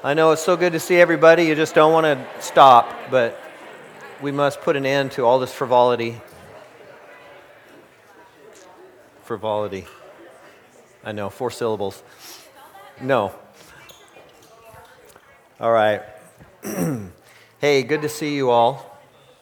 I know it's so good to see everybody. You just don't want to stop, but we must put an end to all this frivolity. Frivolity. I know, 4 syllables. No. All right. Hey, good to see you all.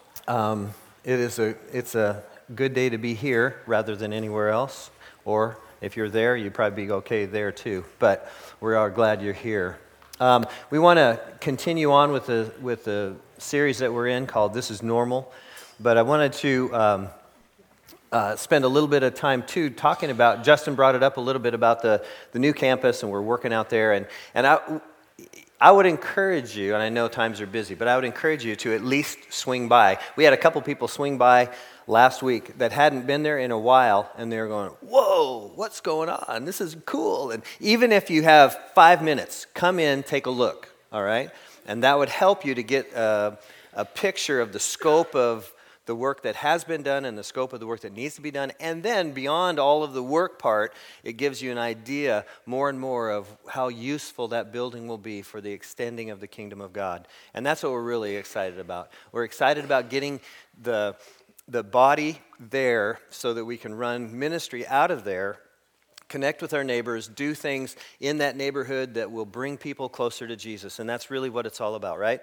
It's a good day to be here rather than anywhere else. Or if you're there, you'd probably be okay there too. But we are glad you're here. We want to continue on with the series that we're in called This Is Normal. But I wanted to spend a little bit of time too talking about, Justin brought it up a little bit about the new campus, and we're working out there. And I would encourage you, and I know times are busy, but I would encourage you to at least swing by. We had a couple people swing by last week that hadn't been there in a while, and they were going, whoa, what's going on? This is cool. And even if you have 5 minutes, come in, take a look, all right? And that would help you to get a picture of the scope of the work that has been done and the scope of the work that needs to be done. And then beyond all of the work part, it gives you an idea more and more of how useful that building will be for the extending of the kingdom of God. And that's what we're really excited about. We're excited about getting the body there so that we can run ministry out of there, connect with our neighbors, do things in that neighborhood that will bring people closer to Jesus. And that's really what it's all about, right?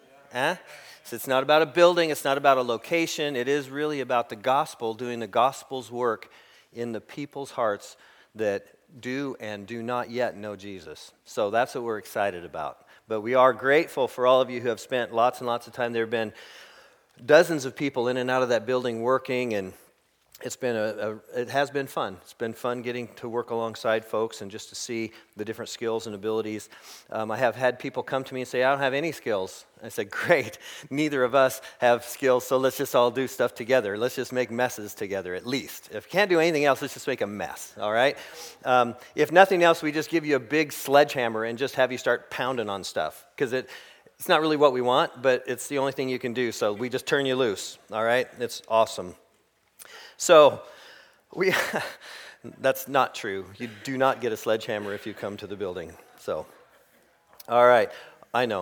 So it's not about a building, it's not about a location, it is really about the gospel, doing the gospel's work in the people's hearts that do and do not yet know Jesus. So that's what we're excited about. But we are grateful for all of you who have spent lots and lots of time. There have been dozens of people in and out of that building working, and it has been fun. It's been fun getting to work alongside folks and just to see the different skills and abilities. I have had people come to me and say, I don't have any skills. I said, great, neither of us have skills, so let's just all do stuff together. Let's just make messes together at least. If we can't do anything else, let's just make a mess, all right? If nothing else, we just give you a big sledgehammer and just have you start pounding on stuff, because it's not really what we want, but it's the only thing you can do, so we just turn you loose, all right? It's awesome. So, that's not true. You do not get a sledgehammer if you come to the building. So, all right, I know.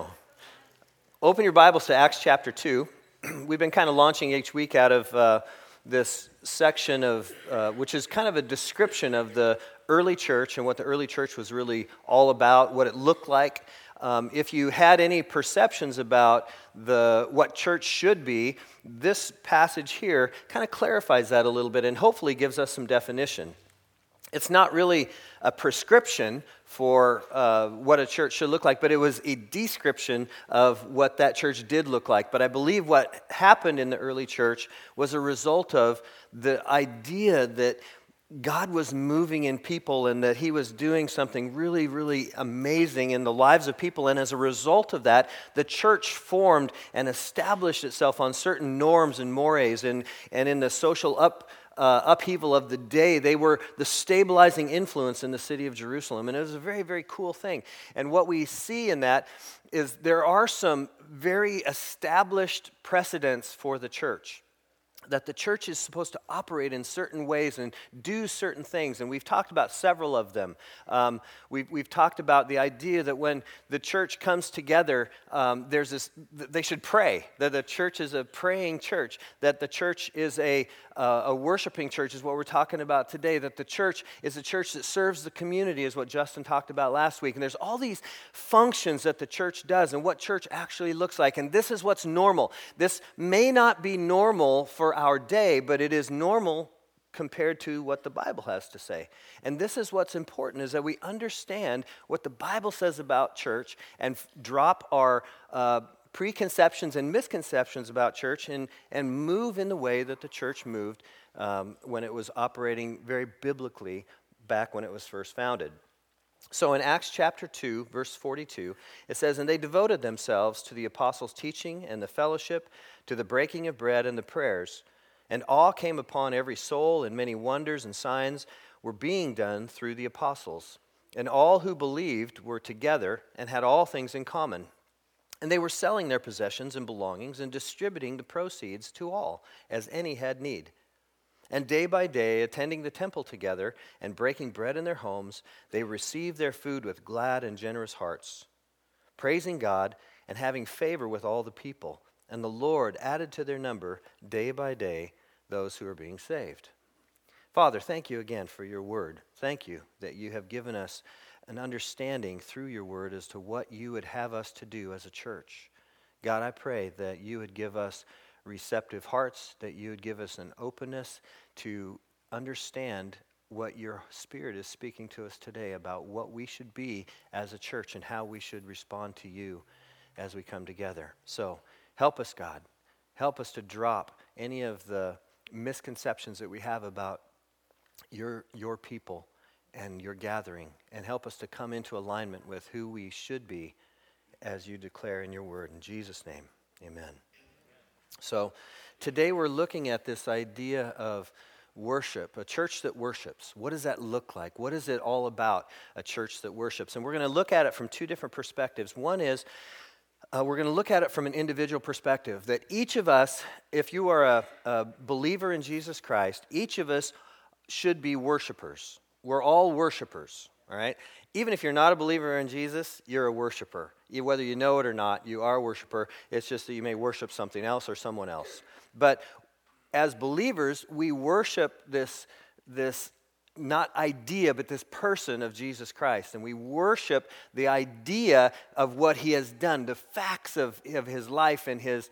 Open your Bibles to Acts chapter 2. We've been kind of launching each week out of this section of, which is kind of a description of the early church and what the early church was really all about, what it looked like. If you had any perceptions about what church should be, this passage here kind of clarifies that a little bit and hopefully gives us some definition. It's not really a prescription for what a church should look like, but it was a description of what that church did look like. But I believe what happened in the early church was a result of the idea that God was moving in people and that he was doing something really, really amazing in the lives of people. And as a result of that, the church formed and established itself on certain norms and mores. And in the social upheaval of the day, they were the stabilizing influence in the city of Jerusalem. And it was a very, very cool thing. And what we see in that is there are some very established precedents for the church, that the church is supposed to operate in certain ways and do certain things, and we've talked about several of them. We've talked about the idea that when the church comes together, they should pray, that the church is a praying church, that the church is a worshiping church is what we're talking about today, that the church is a church that serves the community is what Justin talked about last week. And there's all these functions that the church does and what church actually looks like, and this is what's normal. This may not be normal for our day, but it is normal compared to what the Bible has to say. And this is what's important, is that we understand what the Bible says about church and drop our preconceptions and misconceptions about church and move in the way that the church moved when it was operating very biblically back when it was first founded. So in Acts chapter 2, verse 42, it says, "And they devoted themselves to the apostles' teaching and the fellowship, to the breaking of bread and the prayers. And awe came upon every soul, and many wonders and signs were being done through the apostles. And all who believed were together and had all things in common. And they were selling their possessions and belongings and distributing the proceeds to all, as any had need. And day by day, attending the temple together and breaking bread in their homes, they received their food with glad and generous hearts, praising God and having favor with all the people. And the Lord added to their number day by day those who are being saved. Father, thank you again for your word. Thank you that you have given us an understanding through your word as to what you would have us to do as a church. God, I pray that you would give us receptive hearts, that you would give us an openness to understand what your Spirit is speaking to us today about what we should be as a church and how we should respond to you as we come together. So help us, God. Help us to drop any of the misconceptions that we have about your people and your gathering, and help us to come into alignment with who we should be as you declare in your word. In Jesus' name, amen. So today we're looking at this idea of worship, a church that worships. What does that look like? What is it all about, a church that worships? And we're going to look at it from two different perspectives. One is we're going to look at it from an individual perspective, that each of us, if you are a believer in Jesus Christ, each of us should be worshipers. We're all worshipers, all right? Even if you're not a believer in Jesus, you're a worshiper. Whether you know it or not, you are a worshiper. It's just that you may worship something else or someone else. But as believers, we worship this not idea, but this person of Jesus Christ. And we worship the idea of what he has done, the facts of his life and his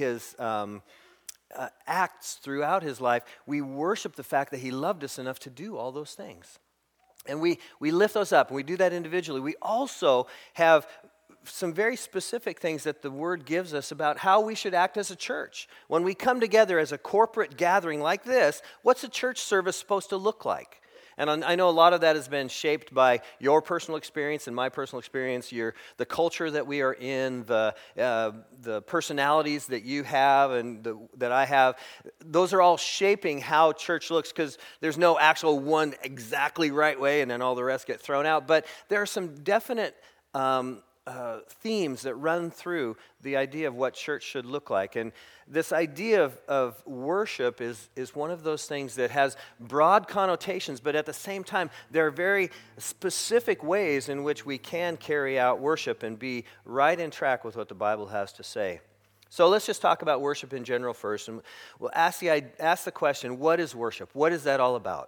acts throughout his life. We worship the fact that he loved us enough to do all those things. And we lift those up, and we do that individually. We also have some very specific things that the Word gives us about how we should act as a church. When we come together as a corporate gathering like this, what's a church service supposed to look like? And I know a lot of that has been shaped by your personal experience and my personal experience, the culture that we are in, the personalities that you have and that I have. Those are all shaping how church looks, because there's no actual one exactly right way and then all the rest get thrown out. But there are some definite themes that run through the idea of what church should look like. And this idea of worship is one of those things that has broad connotations, but at the same time, there are very specific ways in which we can carry out worship and be right in track with what the Bible has to say. So let's just talk about worship in general first, and we'll ask the question, what is worship? What is that all about?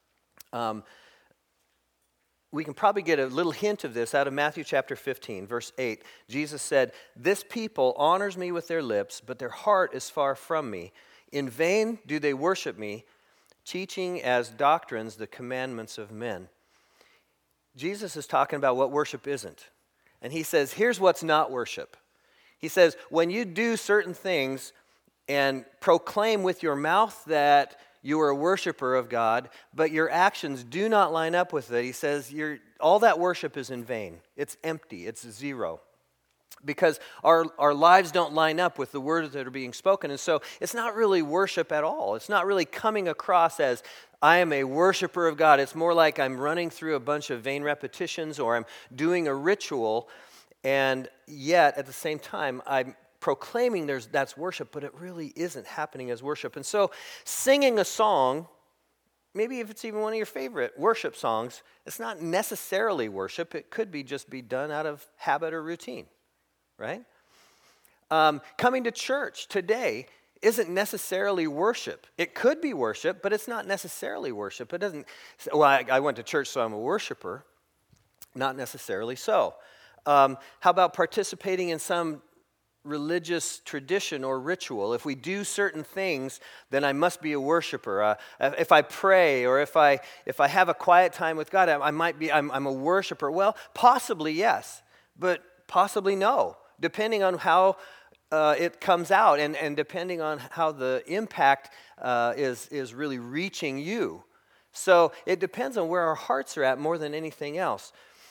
We can probably get a little hint of this out of Matthew chapter 15, verse 8. Jesus said, "This people honors me with their lips, but their heart is far from me. In vain do they worship me, teaching as doctrines the commandments of men." Jesus is talking about what worship isn't. And he says, here's what's not worship. He says, when you do certain things and proclaim with your mouth that you are a worshiper of God, but your actions do not line up with it, he says all that worship is in vain. It's empty. It's zero. Because our lives don't line up with the words that are being spoken. And so it's not really worship at all. It's not really coming across as, I am a worshiper of God. It's more like I'm running through a bunch of vain repetitions, or I'm doing a ritual, and yet at the same time I'm proclaiming that's worship, but it really isn't happening as worship. And so singing a song, maybe if it's even one of your favorite worship songs, it's not necessarily worship. It could be just be done out of habit or routine, right? Coming to church today isn't necessarily worship. It could be worship, but it's not necessarily worship. It doesn't, I went to church, so I'm a worshiper. Not necessarily so. How about participating in some religious tradition or ritual? If we do certain things, then I must be a worshiper. If I pray, or if I have a quiet time with God, I'm a worshiper. Well, possibly yes, but possibly no, depending on how it comes out and depending on how the impact is really reaching you. So it depends on where our hearts are at more than anything else.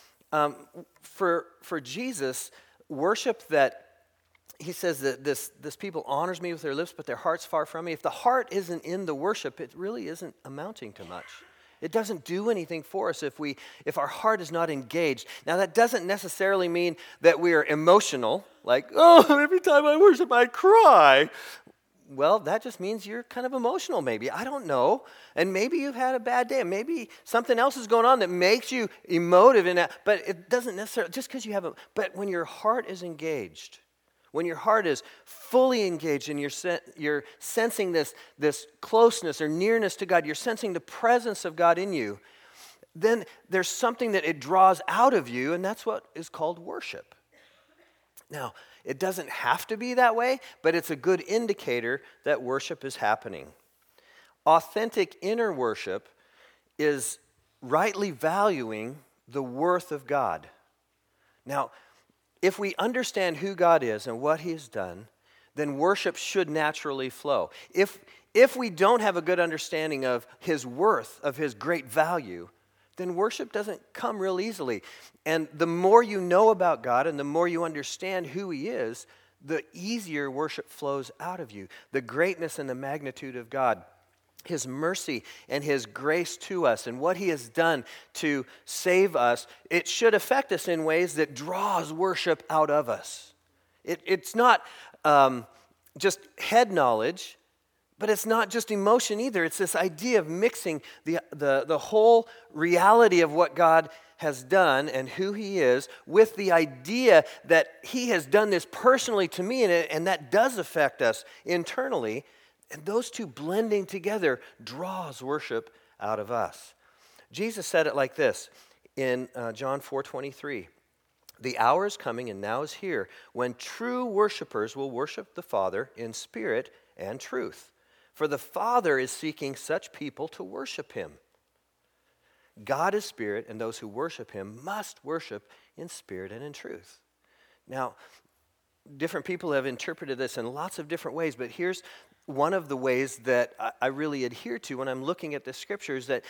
For Jesus, worship that he says that this people honors me with their lips, but their heart's far from me. If the heart isn't in the worship, it really isn't amounting to much. It doesn't do anything for us if our heart is not engaged. Now, that doesn't necessarily mean that we are emotional, like, oh, every time I worship, I cry. well, that just means you're kind of emotional maybe. I don't know. And maybe you've had a bad day. Maybe something else is going on that makes you emotive in that. But it doesn't necessarily, just because you have but when your heart is engaged, when your heart is fully engaged and you're sensing this closeness or nearness to God, you're sensing the presence of God in you, then there's something that it draws out of you, and that's what is called worship. Now, it doesn't have to be that way, but it's a good indicator that worship is happening. Authentic inner worship is rightly valuing the worth of God. Now, if we understand who God is and what He has done, then worship should naturally flow. If we don't have a good understanding of His worth, of His great value, then worship doesn't come real easily. And the more you know about God and the more you understand who He is, the easier worship flows out of you. The greatness and the magnitude of God, His mercy and His grace to us, and what He has done to save us, it should affect us in ways that draws worship out of us. It's not just head knowledge, but it's not just emotion either. It's this idea of mixing the whole reality of what God has done and who He is with the idea that He has done this personally to me, and that does affect us internally. And those two blending together draws worship out of us. Jesus said it like this in John 4:23. The hour is coming and now is here when true worshipers will worship the Father in spirit and truth. For the Father is seeking such people to worship Him. God is spirit, and those who worship Him must worship in spirit and in truth. Now, different people have interpreted this in lots of different ways, but here's one of the ways that I really adhere to when I'm looking at the scriptures, that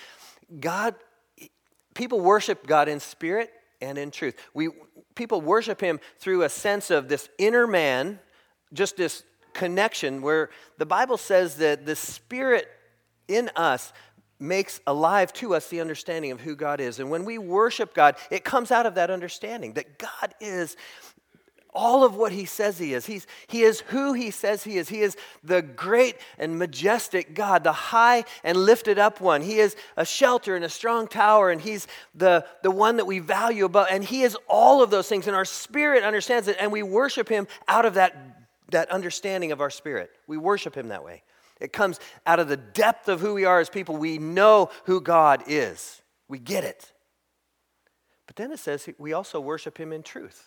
people worship God in spirit and in truth. People worship Him through a sense of this inner man, just this connection where the Bible says that the Spirit in us makes alive to us the understanding of who God is. And when we worship God, it comes out of that understanding that God is all of what He says He is. He is who He says He is. He is the great and majestic God, the high and lifted up one. He is a shelter and a strong tower, and He's the one that we value above. And He is all of those things, and our spirit understands it, and we worship Him out of that understanding of our spirit. We worship Him that way. It comes out of the depth of who we are as people. We know who God is. We get it. But then it says we also worship Him in truth.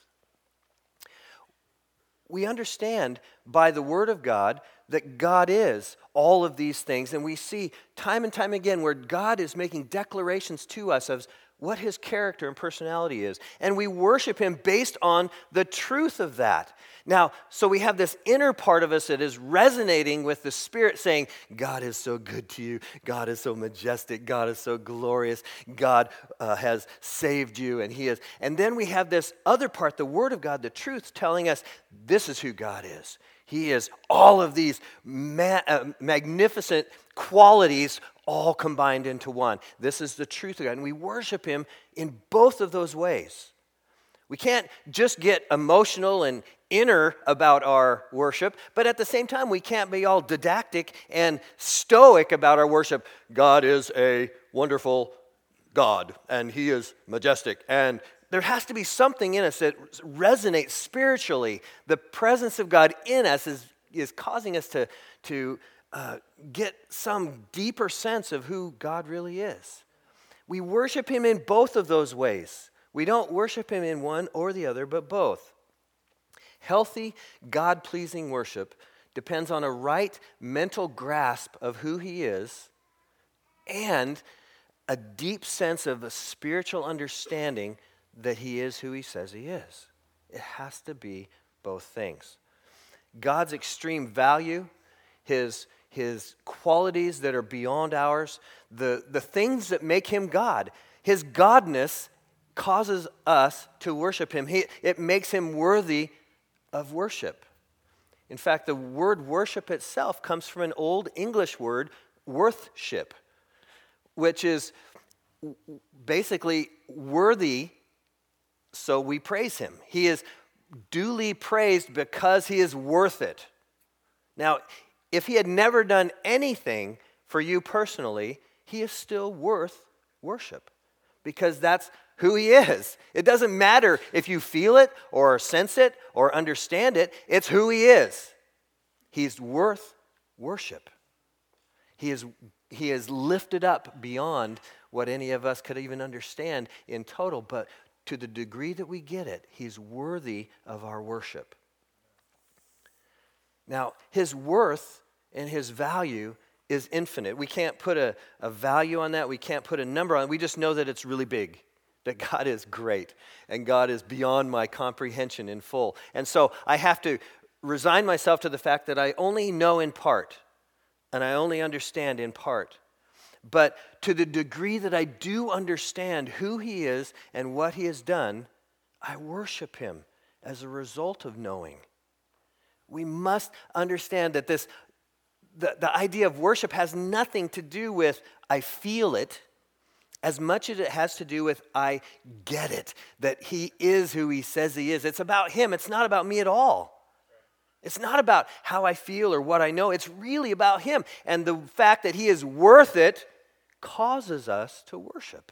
We understand by the Word of God that God is all of these things, and we see time and time again where God is making declarations to us of what His character and personality is. And we worship Him based on the truth of that. Now, so we have this inner part of us that is resonating with the Spirit saying, God is so good to you. God is so majestic. God is so glorious. God has saved you, and He is. And then we have this other part, the Word of God, the truth, telling us this is who God is. He is all of these magnificent qualities all combined into one. This is the truth of God, and we worship Him in both of those ways. We can't just get emotional and inner about our worship, but at the same time, we can't be all didactic and stoic about our worship. God is a wonderful God, and He is majestic, and there has to be something in us that resonates spiritually. The presence of God in us is causing us to get some deeper sense of who God really is. We worship Him in both of those ways. We don't worship Him in one or the other, but both. Healthy, God-pleasing worship depends on a right mental grasp of who He is and a deep sense of a spiritual understanding that He is who He says He is. It has to be both things. God's extreme value, His qualities that are beyond ours, the things that make Him God, His godness causes us to worship Him. It makes Him worthy of worship. In fact, the word worship itself comes from an old English word, worthship, which is basically worthy, so we praise Him. He is duly praised because He is worth it. Now, if he had never done anything for you personally, he is still worth worship because that's who he is. It doesn't matter if you feel it or sense it or understand it. It's who he is. He's worth worship. He is lifted up beyond what any of us could even understand in total, but to the degree that we get it, he's worthy of our worship. Now, his worth and his value is infinite. We can't put a value on that. We can't put a number on it. We just know that it's really big, that God is great, and God is beyond my comprehension in full. And so I have to resign myself to the fact that I only know in part, and I only understand in part. But to the degree that I do understand who he is and what he has done, I worship him as a result of knowing. We must understand that the idea of worship has nothing to do with I feel it as much as it has to do with I get it, that he is who he says he is. It's about him. It's not about me at all. It's not about how I feel or what I know. It's really about him. And the fact that he is worth it causes us to worship.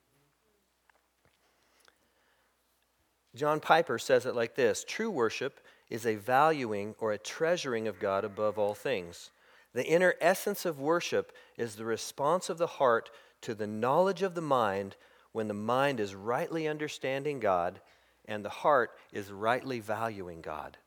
John Piper says it like this: true worship is a valuing or a treasuring of God above all things. The inner essence of worship is the response of the heart to the knowledge of the mind when the mind is rightly understanding God and the heart is rightly valuing God.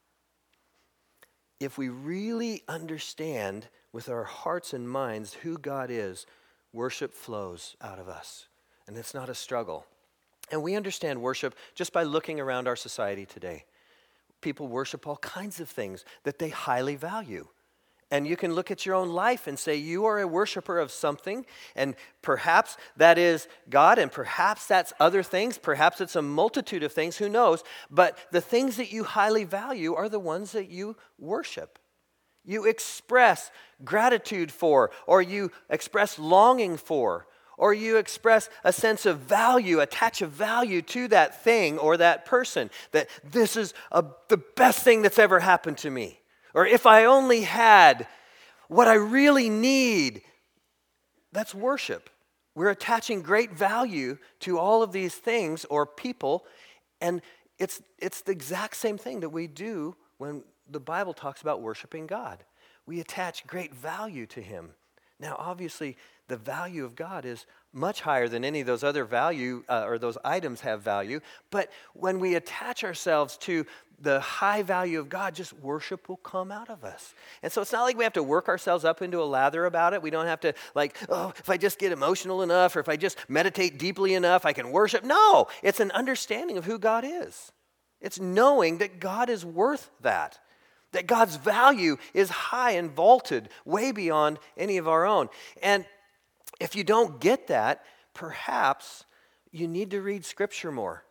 If we really understand with our hearts and minds who God is, worship flows out of us. And it's not a struggle. And we understand worship just by looking around our society today. People worship all kinds of things that they highly value. And you can look at your own life and say you are a worshiper of something, and perhaps that is God, and perhaps that's other things, perhaps it's a multitude of things, who knows? But the things that you highly value are the ones that you worship. You express gratitude for, or you express longing for, or you express a sense of value, attach a value to that thing or that person, that this is the best thing that's ever happened to me. Or if I only had what I really need. That's worship. We're attaching great value to all of these things or people, and it's the exact same thing that we do when the Bible talks about worshiping God. We attach great value to him. Now, obviously, the value of God is much higher than any of those other value or those items have value. But when we attach ourselves to the high value of God, just worship will come out of us. And so it's not like we have to work ourselves up into a lather about it. We don't have to if I just get emotional enough or if I just meditate deeply enough, I can worship. No, it's an understanding of who God is. It's knowing that God is worth that God's value is high and vaulted way beyond any of our own. And if you don't get that, perhaps you need to read Scripture more.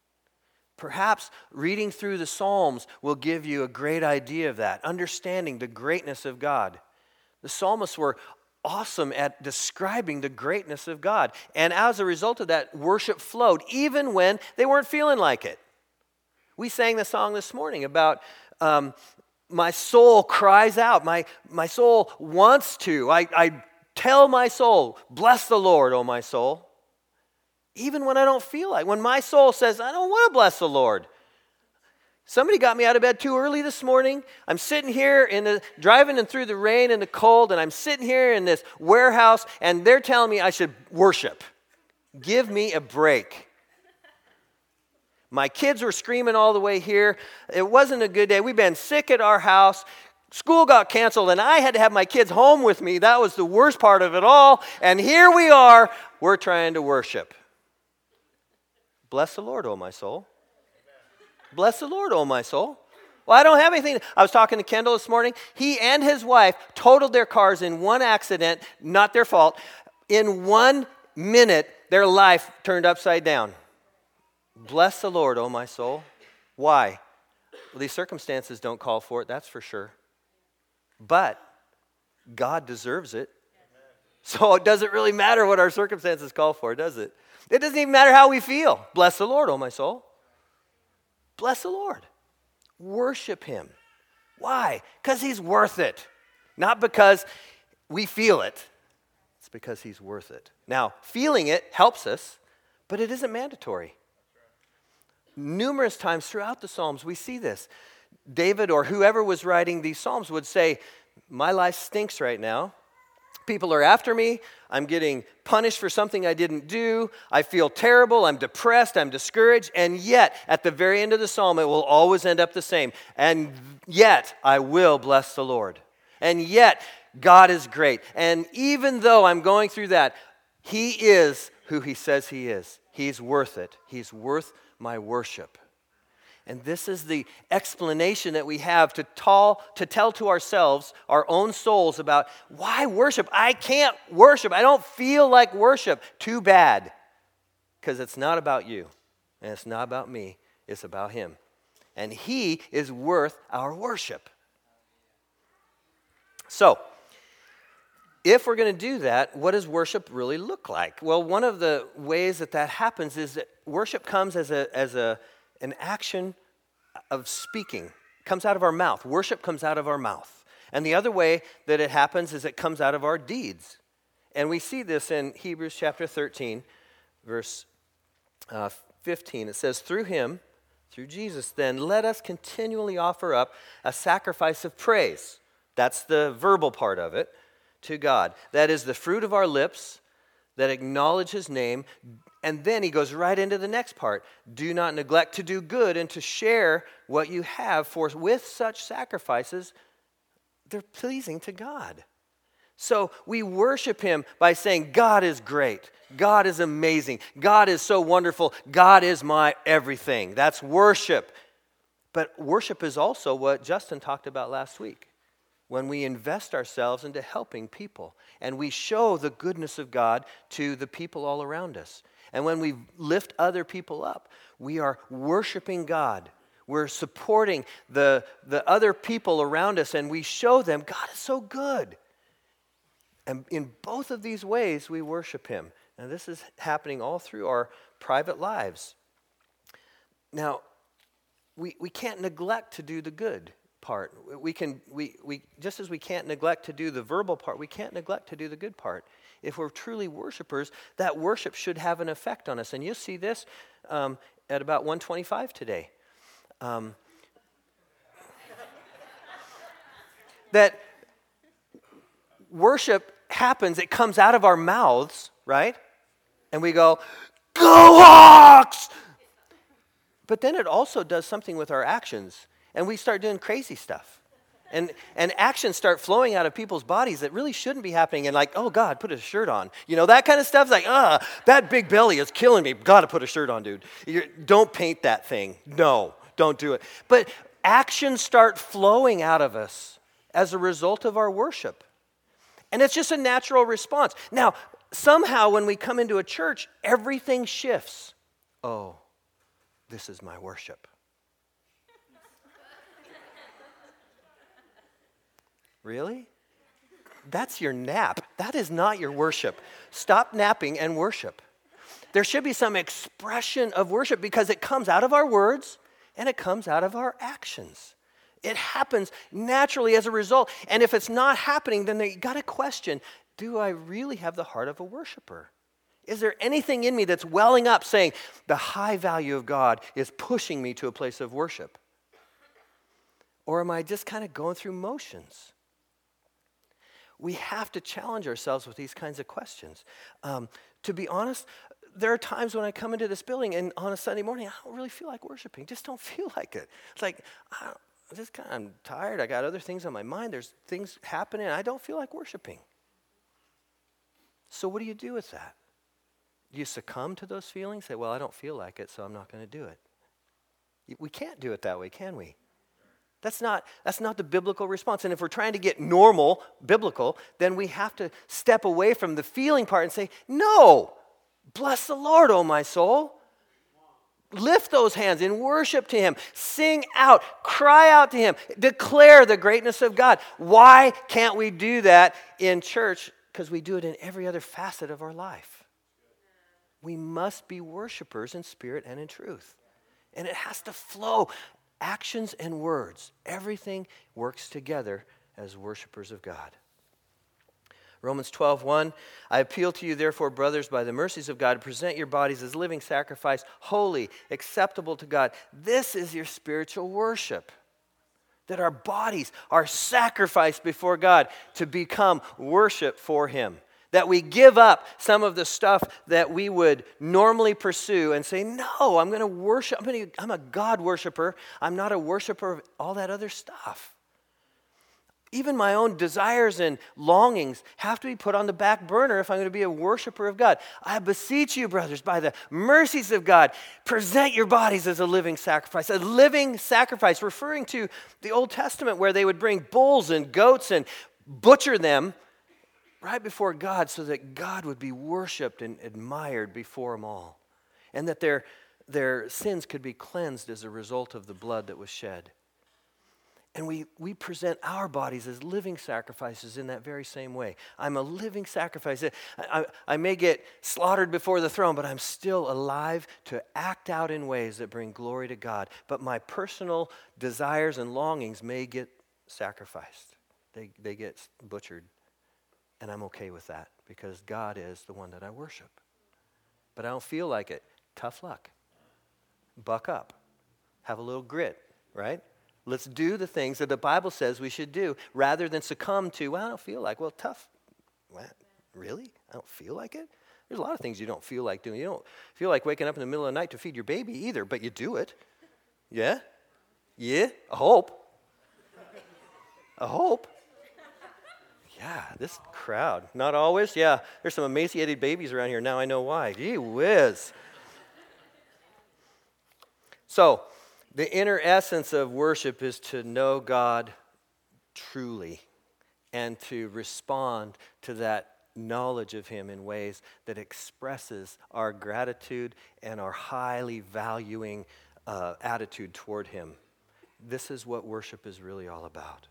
Perhaps reading through the Psalms will give you a great idea of that, understanding the greatness of God. The psalmists were awesome at describing the greatness of God. And as a result of that, worship flowed, even when they weren't feeling like it. We sang the song this morning about my soul cries out. My soul wants to. I tell my soul, bless the Lord, O my soul. Even when I don't feel like, when my soul says, I don't want to bless the Lord. Somebody got me out of bed too early this morning. I'm sitting here driving through the rain and the cold, and I'm sitting here in this warehouse, and they're telling me I should worship. Give me a break. My kids were screaming all the way here. It wasn't a good day. We've been sick at our house. School got canceled, and I had to have my kids home with me. That was the worst part of it all. And here we are. We're trying to worship. Bless the Lord, O my soul. Bless the Lord, O my soul. Well, I don't have anything. I was talking to Kendall this morning. He and his wife totaled their cars in one accident, not their fault. In 1 minute, their life turned upside down. Bless the Lord, O my soul. Why? Well, these circumstances don't call for it, that's for sure. But God deserves it. So it doesn't really matter what our circumstances call for, does it? It doesn't even matter how we feel. Bless the Lord, O my soul. Bless the Lord. Worship him. Why? Because he's worth it. Not because we feel it. It's because he's worth it. Now, feeling it helps us, but it isn't mandatory. Numerous times throughout the Psalms, we see this. David or whoever was writing these Psalms would say, my life stinks right now. People are after me. I'm getting punished for something I didn't do. I feel terrible. I'm depressed. I'm discouraged. And yet, at the very end of the psalm, it will always end up the same. And yet, I will bless the Lord. And yet, God is great. And even though I'm going through that, he is who he says he is. He's worth it. He's worth my worship. And this is the explanation that we have to tell to ourselves, our own souls, about why worship. I can't worship. I don't feel like worship. Too bad. Because it's not about you. And it's not about me. It's about him. And he is worth our worship. So, if we're going to do that, what does worship really look like? Well, one of the ways that happens is that worship comes as an action of speaking. It comes out of our mouth. Worship comes out of our mouth. And the other way that it happens is it comes out of our deeds. And we see this in Hebrews chapter 13, verse 15. It says, through him, through Jesus, then let us continually offer up a sacrifice of praise. That's the verbal part of it, to God. That is the fruit of our lips that acknowledge his name. And then he goes right into the next part. Do not neglect to do good and to share what you have, for with such sacrifices, they're pleasing to God. So we worship him by saying, God is great. God is amazing. God is so wonderful. God is my everything. That's worship. But worship is also what Justin talked about last week. When we invest ourselves into helping people and we show the goodness of God to the people all around us. And when we lift other people up, we are worshiping God. We're supporting the other people around us, and we show them God is so good. And in both of these ways, we worship him. And this is happening all through our private lives. Now, we can't neglect to do the good part. We just as we can't neglect to do the verbal part, we can't neglect to do the good part. If we're truly worshipers, that worship should have an effect on us. And you'll see this at about 1:25 today. That worship happens, it comes out of our mouths, right? And we go, go Hawks! But then it also does something with our actions. And we start doing crazy stuff. And actions start flowing out of people's bodies that really shouldn't be happening. And like, oh, God, put a shirt on. You know, that kind of stuff is like, that big belly is killing me. Got to put a shirt on, dude. Don't paint that thing. No, don't do it. But actions start flowing out of us as a result of our worship. And it's just a natural response. Now, somehow when we come into a church, everything shifts. Oh, this is my worship. Really? That's your nap. That is not your worship. Stop napping and worship. There should be some expression of worship because it comes out of our words and it comes out of our actions. It happens naturally as a result. And if it's not happening, then you got to question, do I really have the heart of a worshiper? Is there anything in me that's welling up saying the high value of God is pushing me to a place of worship? Or am I just kind of going through motions? We have to challenge ourselves with these kinds of questions. To be honest, there are times when I come into this building and on a Sunday morning, I don't really feel like worshiping. Just don't feel like it. It's like, I'm tired. I got other things on my mind. There's things happening. I don't feel like worshiping. So what do you do with that? Do you succumb to those feelings? Say, well, I don't feel like it, so I'm not going to do it. We can't do it that way, can we? That's not the biblical response. And if we're trying to get normal, biblical, then we have to step away from the feeling part and say, no, bless the Lord, oh my soul. Lift those hands in worship to him. Sing out, cry out to him, declare the greatness of God. Why can't we do that in church? Because we do it in every other facet of our life. We must be worshipers in spirit and in truth. And it has to flow. Actions and words, everything works together as worshipers of God. Romans 12:1, I appeal to you, therefore, brothers, by the mercies of God, to present your bodies as living sacrifice, holy, acceptable to God. This is your spiritual worship. That our bodies are sacrificed before God to become worship for Him. That we give up some of the stuff that we would normally pursue and say, no, I'm going to worship. I'm a God worshiper. I'm not a worshiper of all that other stuff. Even my own desires and longings have to be put on the back burner if I'm going to be a worshiper of God. I beseech you, brothers, by the mercies of God, present your bodies as a living sacrifice. A living sacrifice, referring to the Old Testament where they would bring bulls and goats and butcher them right before God so that God would be worshiped and admired before them all. And that their sins could be cleansed as a result of the blood that was shed. And we present our bodies as living sacrifices in that very same way. I'm a living sacrifice. I may get slaughtered before the throne, but I'm still alive to act out in ways that bring glory to God. But my personal desires and longings may get sacrificed. They get butchered. And I'm okay with that because God is the one that I worship. But I don't feel like it. Tough luck. Buck up. Have a little grit, right? Let's do the things that the Bible says we should do rather than succumb to, well, I don't feel like, well, tough. What? Really? I don't feel like it? There's a lot of things you don't feel like doing. You don't feel like waking up in the middle of the night to feed your baby either, but you do it. Yeah? Yeah? I hope. I hope. Yeah, this crowd. Not always? Yeah, there's some emaciated babies around here. Now I know why. Gee whiz. So, the inner essence of worship is to know God truly and to respond to that knowledge of Him in ways that expresses our gratitude and our highly valuing attitude toward Him. This is what worship is really all about.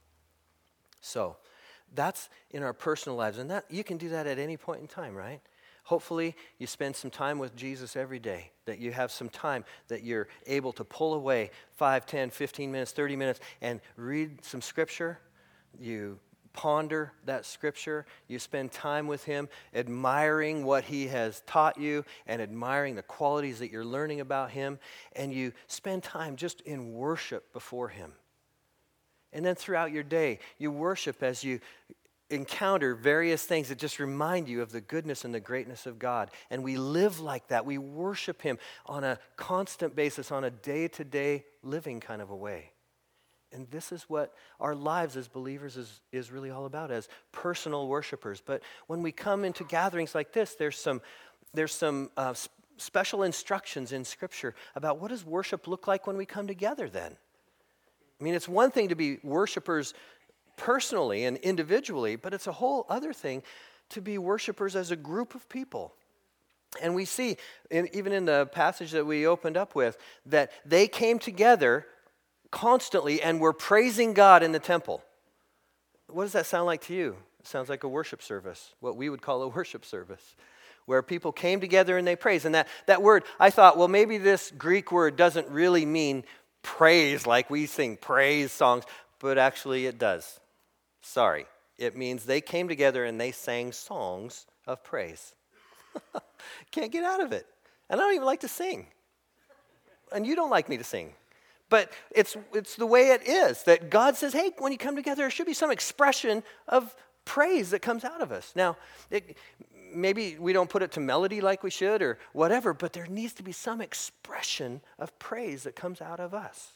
So, that's in our personal lives, and that you can do that at any point in time, right? Hopefully, you spend some time with Jesus every day, that you have some time that you're able to pull away 5, 10, 15 minutes, 30 minutes, and read some Scripture. You ponder that Scripture. You spend time with Him, admiring what He has taught you and admiring the qualities that you're learning about Him, and you spend time just in worship before Him. And then throughout your day, you worship as you encounter various things that just remind you of the goodness and the greatness of God. And we live like that. We worship Him on a constant basis, on a day-to-day living kind of a way. And this is what our lives as believers is really all about, as personal worshipers. But when we come into gatherings like this, there's some special instructions in Scripture about what does worship look like when we come together then. I mean, it's one thing to be worshipers personally and individually, but it's a whole other thing to be worshipers as a group of people. And we see, even in the passage that we opened up with, that they came together constantly and were praising God in the temple. What does that sound like to you? It sounds like a worship service, what we would call a worship service, where people came together and they praised. And that word, I thought, well, maybe this Greek word doesn't really mean praise like we sing praise songs, but actually it does. Sorry. It means they came together and they sang songs of praise. Can't get out of it. And I don't even like to sing. And you don't like me to sing. But it's the way it is, that God says, hey, when you come together, there should be some expression of praise that comes out of us. Now, maybe we don't put it to melody like we should or whatever, but there needs to be some expression of praise that comes out of us.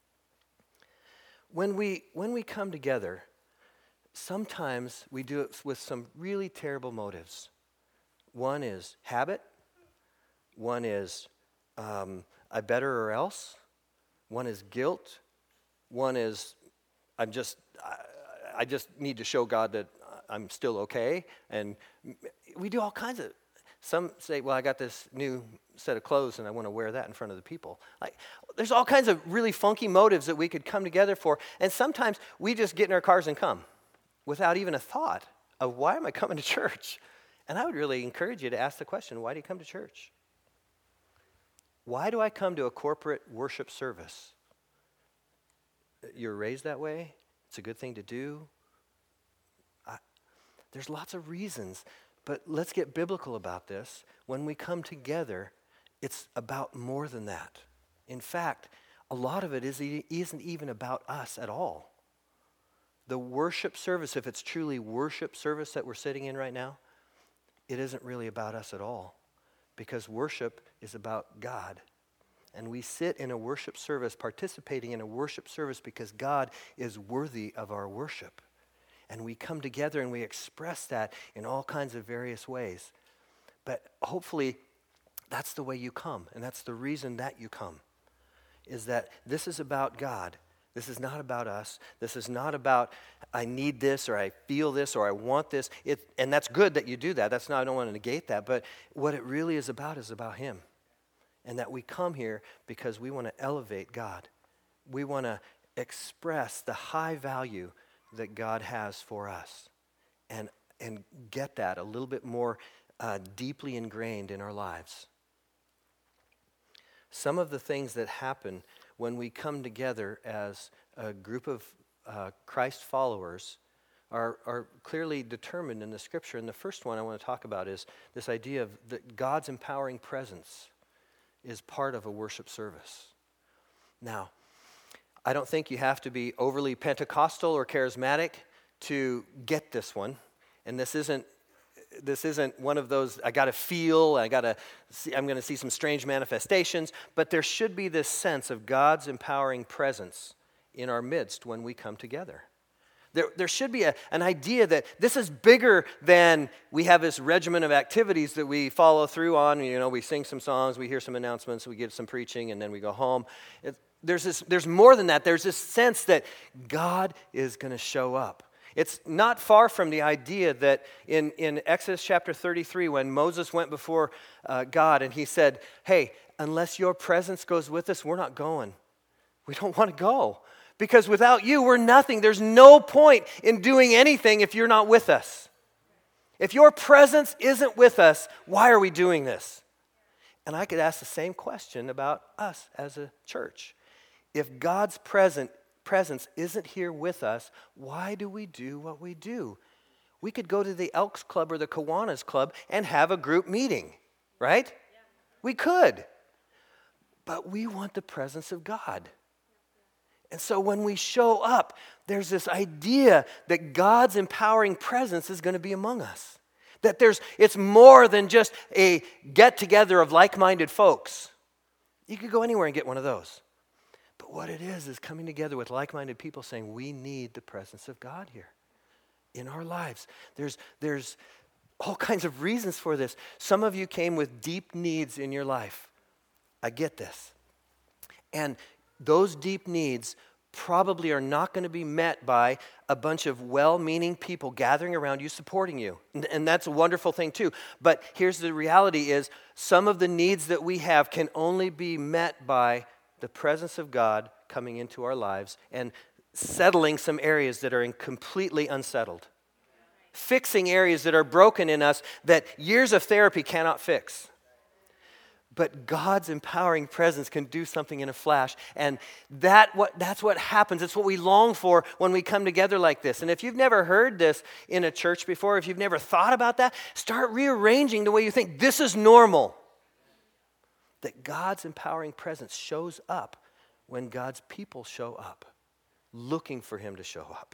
When we come together, sometimes we do it with some really terrible motives. One is habit. One is I better or else. One is guilt. One is I just need to show God that I'm still okay. And we do all kinds of. Some say, well, I got this new set of clothes and I want to wear that in front of the people. Like, there's all kinds of really funky motives that we could come together for. And sometimes we just get in our cars and come without even a thought of why am I coming to church? And I would really encourage you to ask the question, why do you come to church? Why do I come to a corporate worship service? You're raised that way? It's a good thing to do. There's lots of reasons, but let's get biblical about this. When we come together, it's about more than that. In fact, a lot of it isn't even about us at all. The worship service, if it's truly worship service that we're sitting in right now, it isn't really about us at all, because worship is about God. And we sit in a worship service, participating in a worship service because God is worthy of our worship. And we come together and we express that in all kinds of various ways. But hopefully, that's the way you come, and that's the reason that you come, is that this is about God. This is not about us. This is not about, I need this, or I feel this, or I want this. And that's good that you do that. That's not, I don't want to negate that. But what it really is about Him. And that we come here because we want to elevate God. We want to express the high value that God has for us. And get that a little bit more deeply ingrained in our lives. Some of the things that happen when we come together as a group of Christ followers are clearly determined in the Scripture. And the first one I want to talk about is this idea of that God's empowering presence is part of a worship service. Now, I don't think you have to be overly Pentecostal or charismatic to get this one. And this isn't one of those, I got to feel, I'm going to see some strange manifestations, but there should be this sense of God's empowering presence in our midst when we come together. There should be an idea that this is bigger than we have this regimen of activities that we follow through on. You know, we sing some songs, we hear some announcements, we give some preaching, and then we go home. There's more than that. There's this sense that God is going to show up. It's not far from the idea that in Exodus chapter 33, when Moses went before God and he said, hey, unless your presence goes with us, we're not going. We don't want to go. Because without you, we're nothing. There's no point in doing anything if you're not with us. If your presence isn't with us, why are we doing this? And I could ask the same question about us as a church. If God's presence isn't here with us, why do we do what we do? We could go to the Elks Club or the Kiwanis Club and have a group meeting, right? Yeah. We could. But we want the presence of God. And so when we show up, there's this idea that God's empowering presence is going to be among us. That it's more than just a get-together of like-minded folks. You could go anywhere and get one of those. But what it is coming together with like-minded people saying, we need the presence of God here in our lives. There's all kinds of reasons for this. Some of you came with deep needs in your life. I get this. And those deep needs probably are not going to be met by a bunch of well-meaning people gathering around you, supporting you. And that's a wonderful thing too. But here's the reality is, some of the needs that we have can only be met by the presence of God coming into our lives and settling some areas that are completely unsettled. Fixing areas that are broken in us that years of therapy cannot fix. But God's empowering presence can do something in a flash. And that's what happens. It's what we long for when we come together like this. And if you've never heard this in a church before, if you've never thought about that, start rearranging the way you think. This is normal. That God's empowering presence shows up when God's people show up, looking for Him to show up.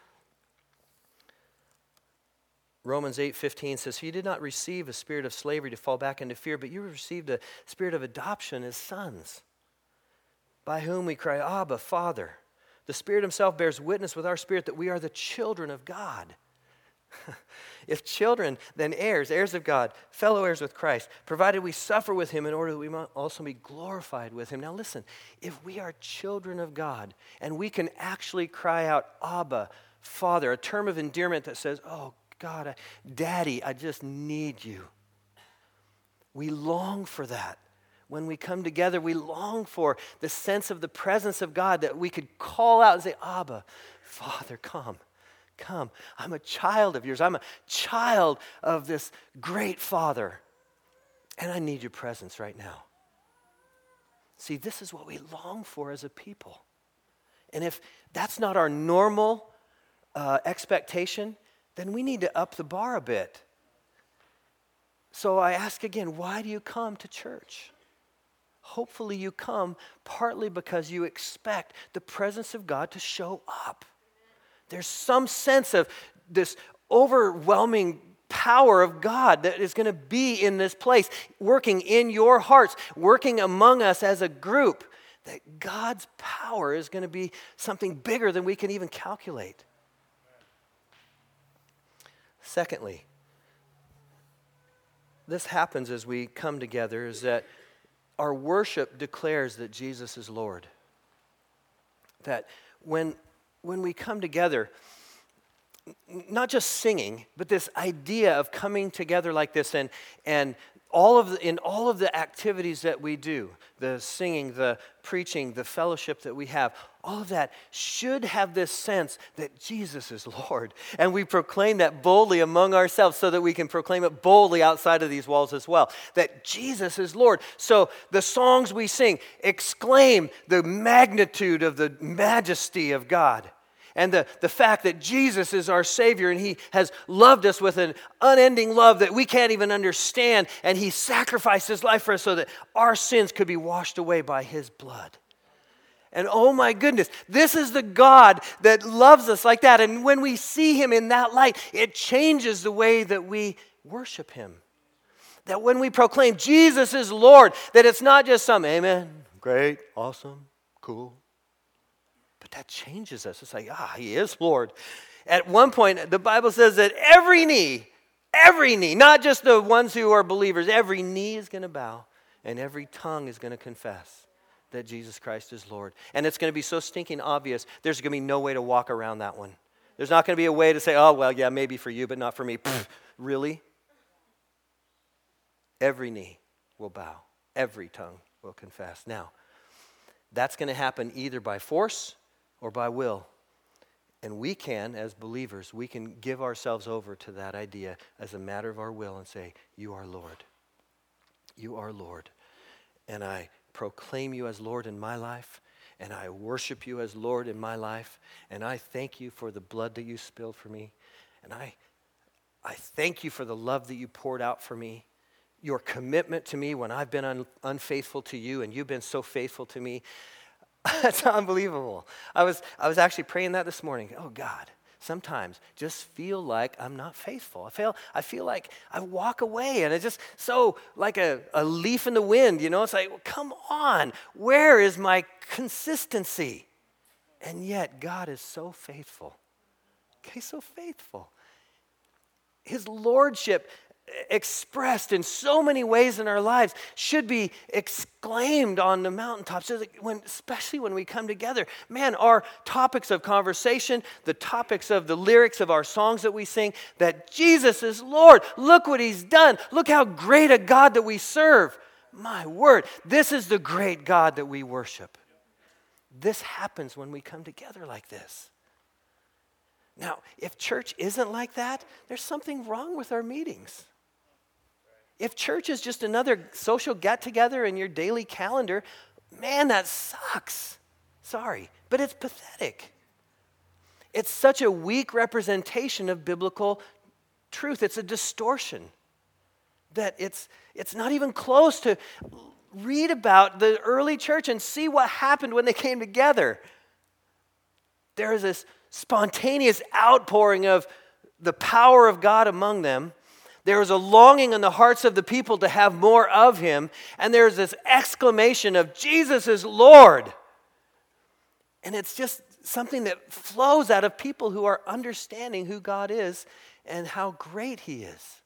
Romans 8:15 says, "You did not receive a spirit of slavery to fall back into fear, but you received a spirit of adoption as sons, by whom we cry, Abba, Father. The Spirit Himself bears witness with our spirit that we are the children of God." If children, then heirs of God, fellow heirs with Christ, provided we suffer with Him in order that we might also be glorified with Him. Now listen, if we are children of God, and we can actually cry out, Abba, Father, a term of endearment that says, oh, God, Daddy, I just need you. We long for that. When we come together, we long for the sense of the presence of God that we could call out and say, Abba, Father, come. I'm a child of yours. I'm a child of this great Father. And I need your presence right now. See, this is what we long for as a people. And if that's not our normal expectation, then we need to up the bar a bit. So I ask again, why do you come to church? Hopefully you come partly because you expect the presence of God to show up. There's some sense of this overwhelming power of God that is going to be in this place, working in your hearts, working among us as a group, that God's power is going to be something bigger than we can even calculate. Secondly, this happens as we come together, is that our worship declares that Jesus is Lord. That when we come together, not just singing, but this idea of coming together like this and in all of the activities that we do, the singing, the preaching, the fellowship that we have, all of that should have this sense that Jesus is Lord. And we proclaim that boldly among ourselves so that we can proclaim it boldly outside of these walls as well, that Jesus is Lord. So the songs we sing exclaim the magnitude of the majesty of God. And the fact that Jesus is our Savior and He has loved us with an unending love that we can't even understand. And He sacrificed His life for us so that our sins could be washed away by His blood. And oh my goodness, this is the God that loves us like that. And when we see Him in that light, it changes the way that we worship Him. That when we proclaim Jesus is Lord, that it's not just some amen, great, awesome, cool. But that changes us. It's like, He is Lord. At one point, the Bible says that every knee, not just the ones who are believers, every knee is going to bow and every tongue is going to confess that Jesus Christ is Lord. And it's going to be so stinking obvious, there's going to be no way to walk around that one. There's not going to be a way to say, oh, well, yeah, maybe for you, but not for me. Pfft, really? Every knee will bow. Every tongue will confess. Now, that's going to happen either by force or by will. And we can, as believers, we can give ourselves over to that idea as a matter of our will and say, you are Lord. You are Lord. And I proclaim you as Lord in my life, and I worship you as Lord in my life, and I thank you for the blood that you spilled for me, and I thank you for the love that you poured out for me, your commitment to me when I've been unfaithful to you, and you've been so faithful to me. That's unbelievable. I was actually praying that this morning. Oh God, sometimes just feel like I'm not faithful. I feel like I walk away and it's just so like a leaf in the wind, you know? It's like, well, come on, where is my consistency? And yet God is so faithful. Okay, so faithful. His lordship expressed in so many ways in our lives should be exclaimed on the mountaintops, especially when we come together. Man, our topics of conversation, the topics of the lyrics of our songs that we sing, that Jesus is Lord. Look what He's done. Look how great a God that we serve. My word, this is the great God that we worship. This happens when we come together like this. Now, if church isn't like that, there's something wrong with our meetings. If church is just another social get-together in your daily calendar, man, that sucks. Sorry, but it's pathetic. It's such a weak representation of biblical truth. It's a distortion that it's not even close to read about the early church and see what happened when they came together. There is this spontaneous outpouring of the power of God among them. There was a longing in the hearts of the people to have more of Him. And there's this exclamation of, Jesus is Lord. And it's just something that flows out of people who are understanding who God is and how great He is.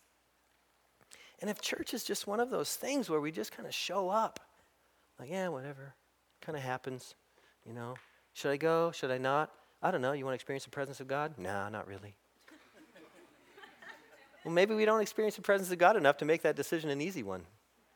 And if church is just one of those things where we just kind of show up, like, yeah, whatever, kind of happens, you know. Should I go? Should I not? I don't know. You want to experience the presence of God? No, not really. Well, maybe we don't experience the presence of God enough to make that decision an easy one.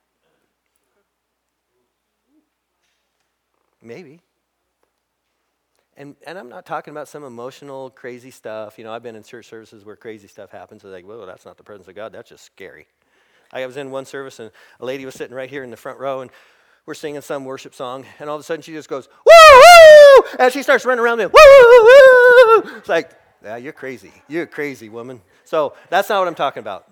Maybe. And I'm not talking about some emotional, crazy stuff. You know, I've been in church services where crazy stuff happens. They're like, whoa, that's not the presence of God. That's just scary. I was in one service, and a lady was sitting right here in the front row, and we're singing some worship song, and all of a sudden she just goes, woo, woo, and she starts running around there, woo, woo. It's like, yeah, you're crazy. You're a crazy woman. So that's not what I'm talking about.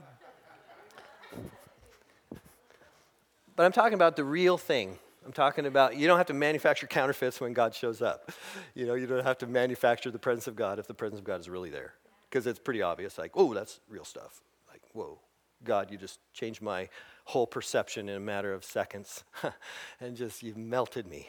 But I'm talking about the real thing. I'm talking about you don't have to manufacture counterfeits when God shows up. You don't have to manufacture the presence of God if the presence of God is really there. Because it's pretty obvious, like, oh, that's real stuff. Like, whoa, God, you just changed my whole perception in a matter of seconds. And just, you've melted me.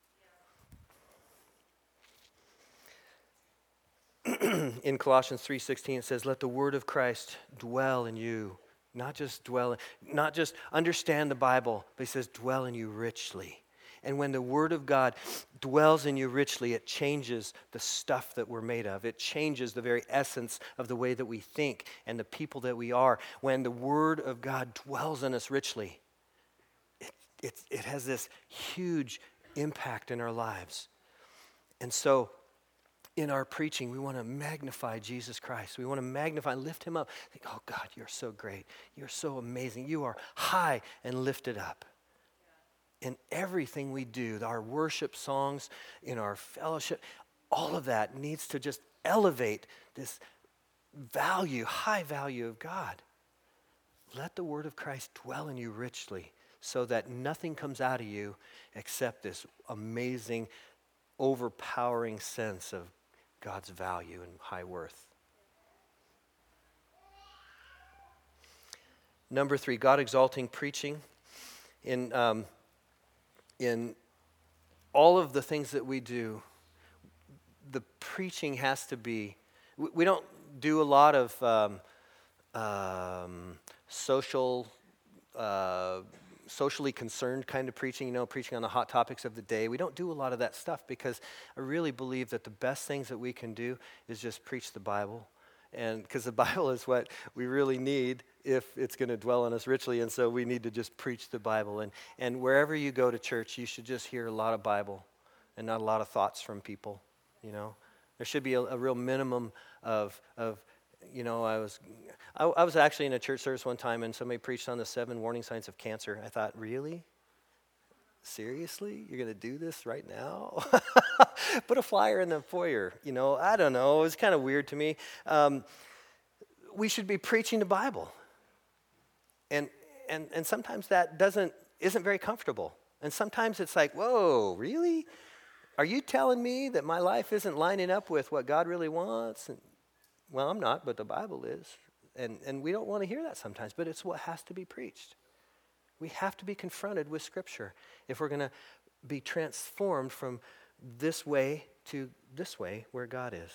In Colossians 3:16, it says, let the word of Christ dwell in you. Not just understand the Bible, but he says dwell in you richly. And when the word of God dwells in you richly, it changes the stuff that we're made of. It changes the very essence of the way that we think and the people that we are. When the word of God dwells in us richly, it has this huge impact in our lives. And so, in our preaching, we want to magnify Jesus Christ. We want to magnify, lift him up. Think, oh God, you're so great. You're so amazing. You are high and lifted up. In everything we do, our worship songs, in our fellowship, all of that needs to just elevate this value, high value of God. Let the word of Christ dwell in you richly so that nothing comes out of you except this amazing, overpowering sense of God's value and high worth. Number 3, God exalting preaching. In all of the things that we do, the preaching has to be, we don't do a lot of socially concerned kind of preaching, preaching on the hot topics of the day. We don't do a lot of that stuff because I really believe that the best things that we can do is just preach the Bible. And because the Bible is what we really need if it's going to dwell on us richly, and so we need to just preach the Bible. And wherever you go to church, you should just hear a lot of Bible and not a lot of thoughts from people, There should be a real minimum of I was actually in a church service one time and somebody preached on the 7 warning signs of cancer. I thought, really? Seriously? You're going to do this right now? Put a flyer in the foyer. I don't know. It was kind of weird to me. We should be preaching the Bible. And sometimes that isn't very comfortable. And sometimes it's like, whoa, really? Are you telling me that my life isn't lining up with what God really wants? Well, I'm not, but the Bible is. And we don't want to hear that sometimes, but it's what has to be preached. We have to be confronted with Scripture if we're going to be transformed from this way to this way where God is.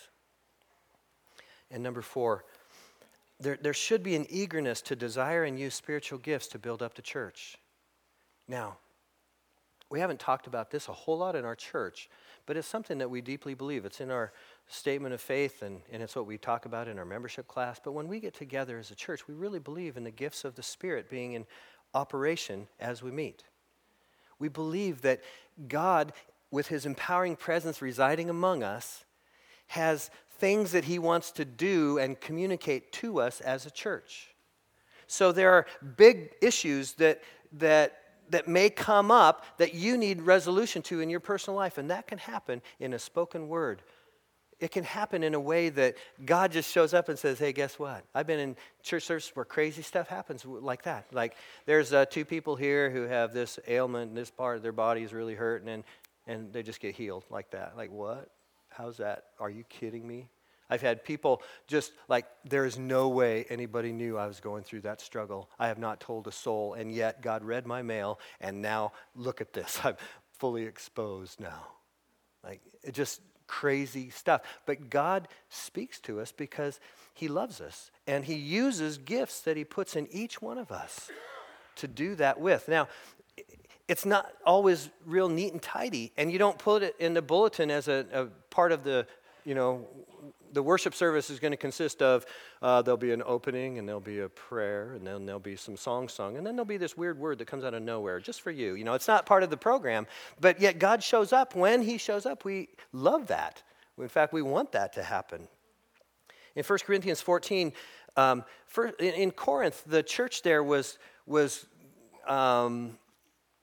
And number 4, there should be an eagerness to desire and use spiritual gifts to build up the church. Now, we haven't talked about this a whole lot in our church, but it's something that we deeply believe. It's in our statement of faith, and it's what we talk about in our membership class. But when we get together as a church, we really believe in the gifts of the Spirit being in operation as we meet. We believe that God, with his empowering presence residing among us, has things that he wants to do and communicate to us as a church. So there are big issues that may come up that you need resolution to in your personal life, and that can happen in a spoken word. It can happen in a way that God just shows up and says, hey, guess what? I've been in church services where crazy stuff happens like that. Like there's 2 people here who have this ailment and this part of their body is really hurting, and they just get healed like that. Like what? How's that? Are you kidding me? I've had people just like, there is no way anybody knew I was going through that struggle. I have not told a soul, and yet God read my mail, and now look at this. I'm fully exposed now. Like, it just crazy stuff. But God speaks to us because he loves us, and he uses gifts that he puts in each one of us to do that with. Now, it's not always real neat and tidy, and you don't put it in the bulletin as a part of the, the worship service is going to consist of, there'll be an opening, and there'll be a prayer, and then there'll be some song sung, and then there'll be this weird word that comes out of nowhere just for you. It's not part of the program, but yet God shows up. When he shows up, we love that. In fact, we want that to happen. In 1 Corinthians 14, in Corinth, the church there was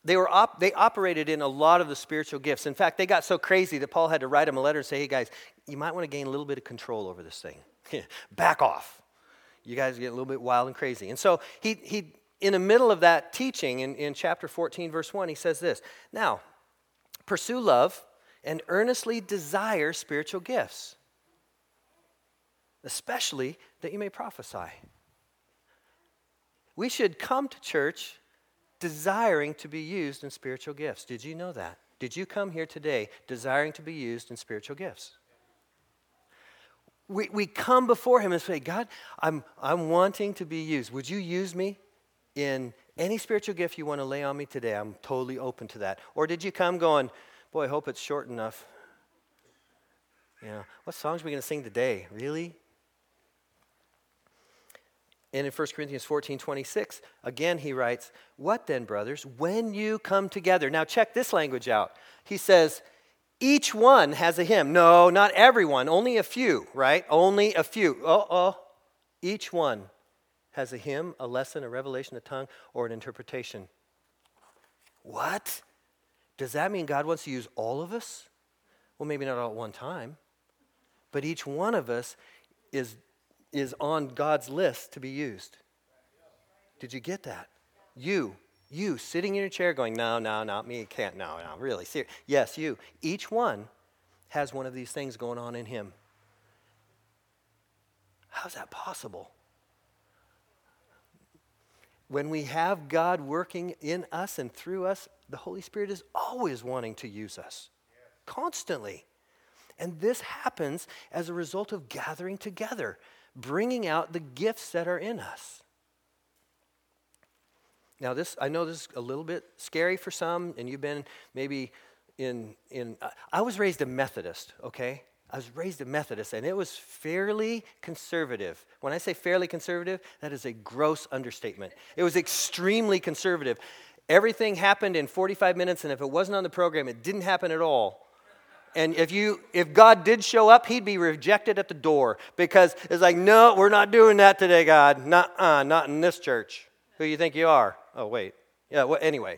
they operated in a lot of the spiritual gifts. In fact, they got so crazy that Paul had to write them a letter and say, hey guys, you might want to gain a little bit of control over this thing. Back off. You guys get a little bit wild and crazy. And so he in the middle of that teaching in chapter 14, verse 1, he says this, now, pursue love and earnestly desire spiritual gifts, especially that you may prophesy. We should come to church desiring to be used in spiritual gifts. Did you know that? Did you come here today desiring to be used in spiritual gifts? We come before him and say, God, I'm wanting to be used. Would you use me in any spiritual gift you want to lay on me today? I'm totally open to that. Or did you come going, boy, I hope it's short enough. What songs are we going to sing today? Really? And in 1 Corinthians 14:26, again he writes, what then, brothers, when you come together? Now check this language out. He says, each one has a hymn. No, not everyone, only a few, right? Only a few. Each one has a hymn, a lesson, a revelation, a tongue, or an interpretation. What? Does that mean God wants to use all of us? Well, maybe not all at one time, but each one of us is on God's list to be used. Did you get that? You sitting in your chair going, no, not me, can't, no, really, serious. Yes, you. Each one has one of these things going on in him. How's that possible? When we have God working in us and through us, the Holy Spirit is always wanting to use us, constantly. And this happens as a result of gathering together, bringing out the gifts that are in us. Now I know this is a little bit scary for some, and you've been maybe I was raised a Methodist, okay? I was raised a Methodist, and it was fairly conservative. When I say fairly conservative, that is a gross understatement. It was extremely conservative. Everything happened in 45 minutes, and if it wasn't on the program, it didn't happen at all. And if God did show up, he'd be rejected at the door, because it's like, no, we're not doing that today, God. Not in this church. Who you think you are? Oh, wait. Yeah, well, anyway.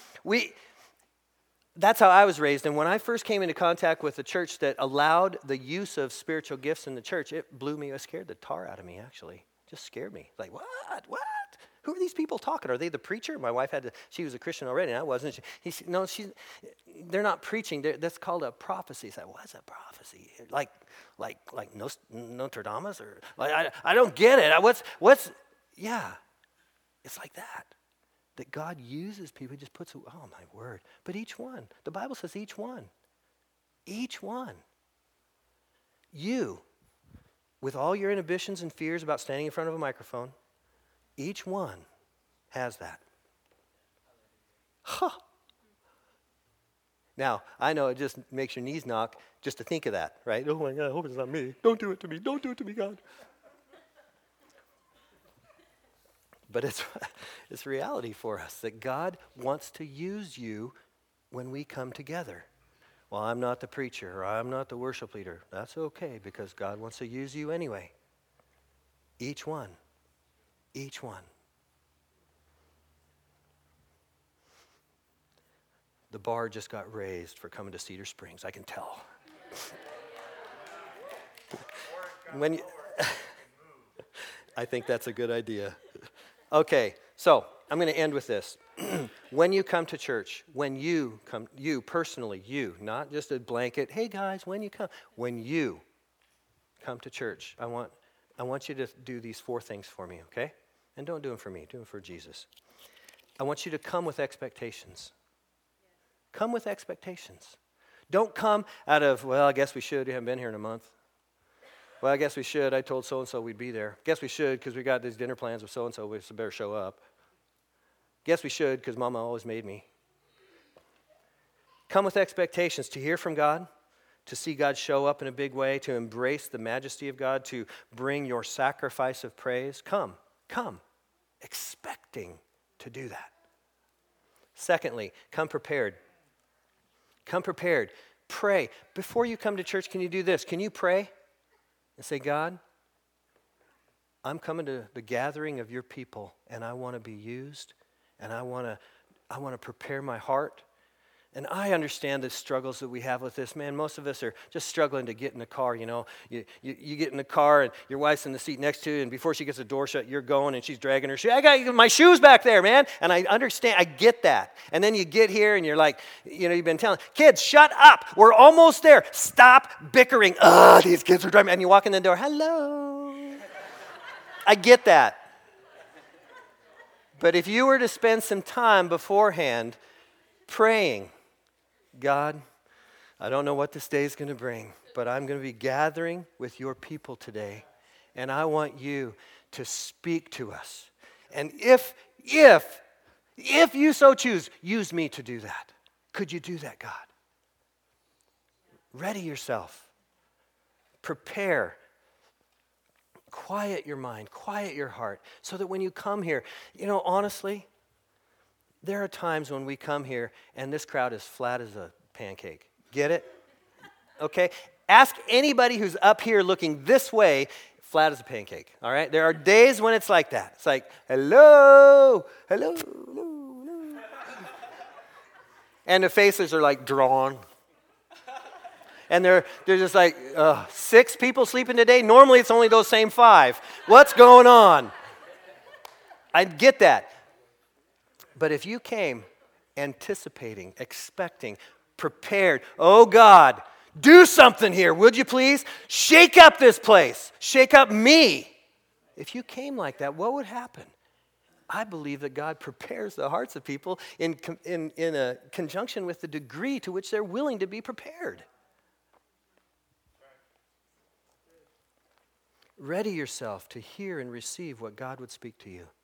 That's how I was raised. And when I first came into contact with a church that allowed the use of spiritual gifts in the church, it blew me. It scared the tar out of me, actually. Just scared me. Like, what? Who are these people talking? Are they the preacher? My wife she was a Christian already, and I wasn't. They're not preaching. That's called a prophecy. It's like, what's a prophecy? Like Nostradamus? Or like, I don't get it. Yeah, it's like that. That God uses people, he just puts, oh my word. But each one, the Bible says each one. Each one. You, with all your inhibitions and fears about standing in front of a microphone, each one has that. Huh. Now, I know it just makes your knees knock just to think of that, right? Oh my God, I hope it's not me. Don't do it to me. Don't do it to me, God. But it's reality for us that God wants to use you when we come together. Well, I'm not the preacher, or I'm not the worship leader. That's okay, because God wants to use you anyway. Each one. Each one. The bar just got raised for coming to Cedar Springs, I can tell. I think that's a good idea. Okay, so I'm going to end with this. When you come to church, you personally, not just a blanket, hey guys, when you come to church, I want you to do these 4 things for me, okay? And don't do them for me, do them for Jesus. I want you to come with expectations. Come with expectations. Don't come out of, well, I guess we should, you haven't been here in a month. Well, I guess we should. I told so-and-so we'd be there. Guess we should because we got these dinner plans with so-and-so. We better show up. Guess we should because Mama always made me. Come with expectations to hear from God, to see God show up in a big way, to embrace the majesty of God, to bring your sacrifice of praise. Come, expecting to do that. Secondly, come prepared. Come prepared. Pray. Before you come to church, can you do this? Can you pray? And say, God, I'm coming to the gathering of your people, and I want to be used, and I want I want to prepare my heart. And I understand the struggles that we have with this. Man, most of us are just struggling to get in the car, you know. You get in the car and your wife's in the seat next to you, and before she gets the door shut, you're going and she's dragging her shoe. I got my shoes back there, man. And I understand, I get that. And then you get here and you're like, you know, you've been telling, kids, shut up. We're almost there. Stop bickering. These kids are driving. And you walk in the door, hello. I get that. But if you were to spend some time beforehand praying, God, I don't know what this day is going to bring, but I'm going to be gathering with your people today, and I want you to speak to us. And if you so choose, use me to do that. Could you do that, God? Ready yourself. Prepare. Quiet your mind, quiet your heart, so that when you come here, you know, honestly, there are times when we come here and this crowd is flat as a pancake. Get it? Okay? Ask anybody who's up here looking this way, flat as a pancake. All right? There are days when it's like that. It's like, hello, hello, hello, hello. And the faces are like drawn. And they're just like, 6 people sleeping today? Normally it's only those same 5. What's going on? I get that. But if you came anticipating, expecting, prepared, oh God, do something here, would you please? Shake up this place. Shake up me. If you came like that, what would happen? I believe that God prepares the hearts of people in a conjunction with the degree to which they're willing to be prepared. Ready yourself to hear and receive what God would speak to you.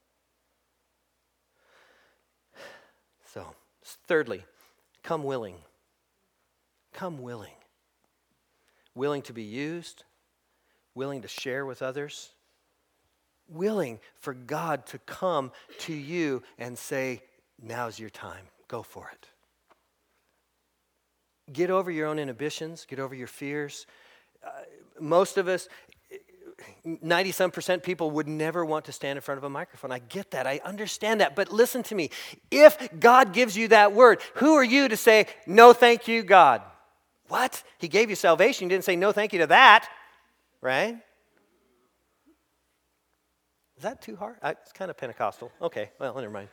So, thirdly, come willing. Come willing. Willing to be used, willing to share with others, willing for God to come to you and say, now's your time, go for it. Get over your own inhibitions, get over your fears. Most of us, 90-some% people would never want to stand in front of a microphone. I get that. I understand that. But listen to me. If God gives you that word, who are you to say, no thank you, God? What? He gave you salvation. He didn't say no thank you to that. Right? Is that too hard? It's kind of Pentecostal. Okay, well, never mind.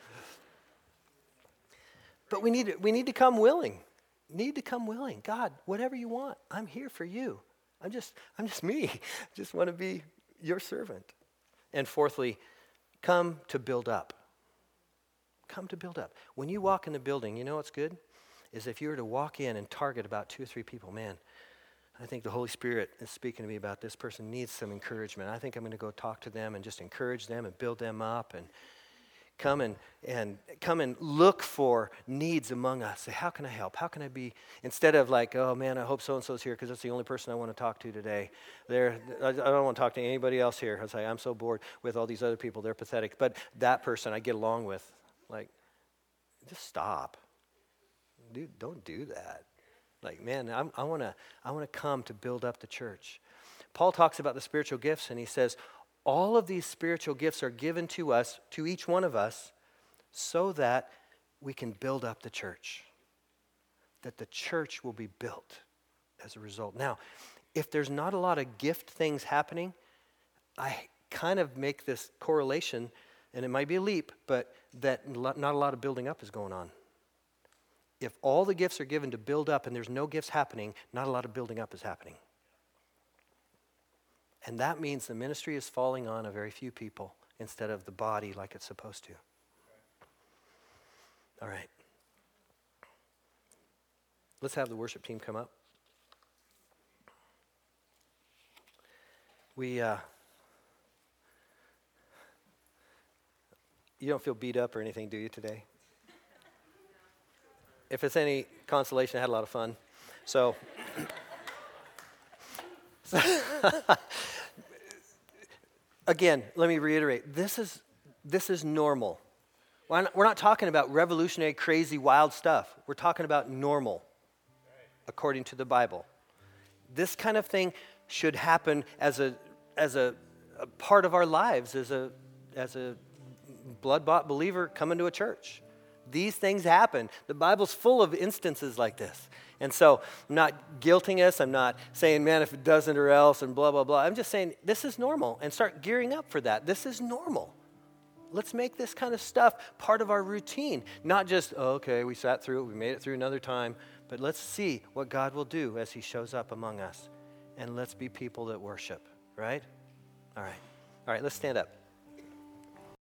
But we need to come willing. Need to come willing. God, whatever you want, I'm here for you. I'm just me. I just want to be your servant. And fourthly, come to build up. Come to build up. When you walk in the building, you know what's good? Is if you were to walk in and target about 2 or 3 people, man, I think the Holy Spirit is speaking to me about this person needs some encouragement. I think I'm going to go talk to them and just encourage them and build them up and come and look for needs among us. Say, how can I help? How can I be, instead of like, oh man, I hope so-and-so's here because that's the only person I want to talk to today. I don't want to talk to anybody else here. I say, I'm so bored with all these other people. They're pathetic. But that person I get along with, like, just stop. Dude, don't do that. Like, man, I want to come to build up the church. Paul talks about the spiritual gifts, and he says, all of these spiritual gifts are given to us, to each one of us, so that we can build up the church. That the church will be built as a result. Now, if there's not a lot of gift things happening, I kind of make this correlation, and it might be a leap, but that not a lot of building up is going on. If all the gifts are given to build up and there's no gifts happening, not a lot of building up is happening. And that means the ministry is falling on a very few people instead of the body like it's supposed to. All right. Let's have the worship team come up. You don't feel beat up or anything, do you, today? If it's any consolation, I had a lot of fun. So again, let me reiterate. This is normal. We're not talking about revolutionary, crazy, wild stuff. We're talking about normal, according to the Bible. This kind of thing should happen as a part of our lives, as a blood-bought believer coming to a church. These things happen. The Bible's full of instances like this. And so I'm not guilting us. I'm not saying, man, if it doesn't or else and blah, blah, blah. I'm just saying this is normal and start gearing up for that. This is normal. Let's make this kind of stuff part of our routine. Not just, oh, okay, we sat through it, we made it through another time. But let's see what God will do as he shows up among us. And let's be people that worship, right? All right, let's stand up.